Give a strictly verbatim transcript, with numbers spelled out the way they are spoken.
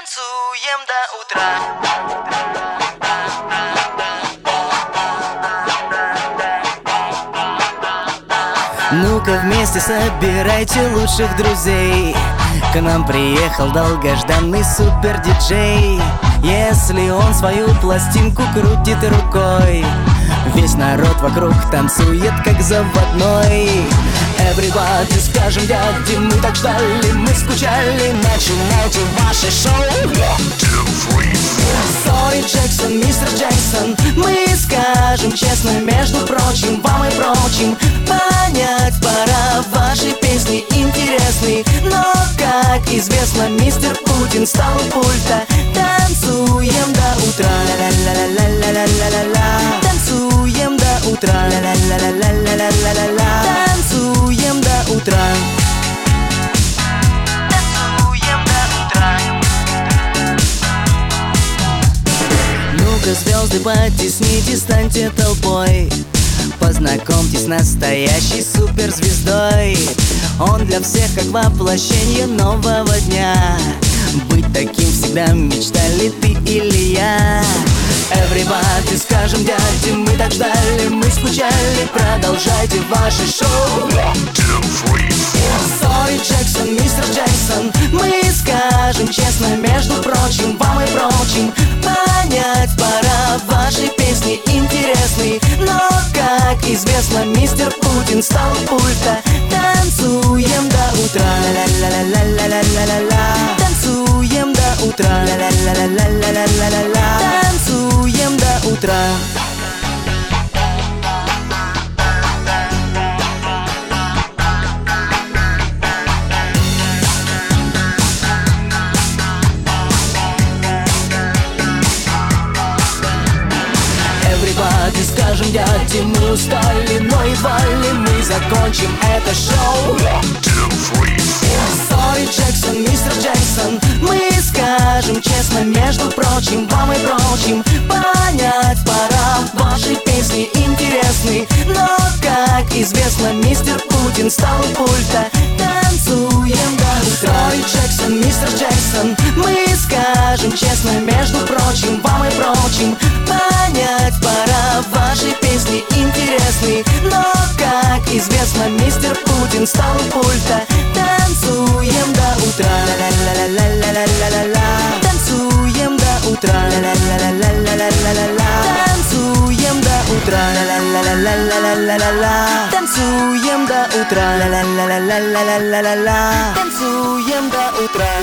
Танцуем до утра. Ну-ка вместе собирайте лучших друзей. К нам приехал долгожданный супер-диджей. Если он свою пластинку крутит рукой, весь народ вокруг танцует как заводной. Everybody, скажем дяде, мы так ждали, мы скучали. Начинайте ваше шоу. Sorry, Джексон, мистер Джексон, мы скажем честно, между прочим, вам и прочим, понять пора, ваши песни интересны. Но, как известно, мистер Путин стал у пульта. Танцуем до утра, ла-ла-ла-ла-ла-ла-ла-ла. Танцуем до утра, ла-ла-ла-ла-ла-ла-ла-ла. Танцуем до утра. Ну-ка, звезды, потесните, станьте толпой. Познакомьтесь с настоящей суперзвездой. Он для всех как воплощение нового дня. Быть таким всегда мечтали ты или я. Everybody, скажем дяде, мы так ждали, мы скучали. Продолжайте ваше шоу. Sorry, Джексон, мистер Джексон, мы скажем честно, между прочим, вам и прочим, понять пора, ваши песни интересны. Но, как известно, мистер Путин стал у пульта. Танцуем до утра, ла-ла-ла-ла-ла-ла-ла-ла. Танцуем до утра, ла-ла-ла-ла-ла-ла-ла. Танцуем до утра. Everybody, скажем дяде, мы устали, но едва ли мы закончим это шоу. Sorry, Джексон, мистер Джексон, мы скажем честно, между прочим, вам и прочим, понять пора, ваши песни интересны. Но, как известно, мистер Путин стал у пульта. Танцуем до утра. Sorry, Джексон, мистер Джексон, мы скажем честно, между прочим, вам и прочим, понять пора, ваши песни интересны. Но, как известно, мистер Путин стал у пульта. Танцуем до утра, ла-ла-ла-ла-ла-ла-ла-ла. Танцуем до утра, ла-ла-ла-ла-ла-ла-ла-ла. Танцуем до утра, ла-ла-ла-ла-ла-ла-ла. Танцуем до утра, ла-ла-ла-ла-ла-ла-ла. Танцуем до утра.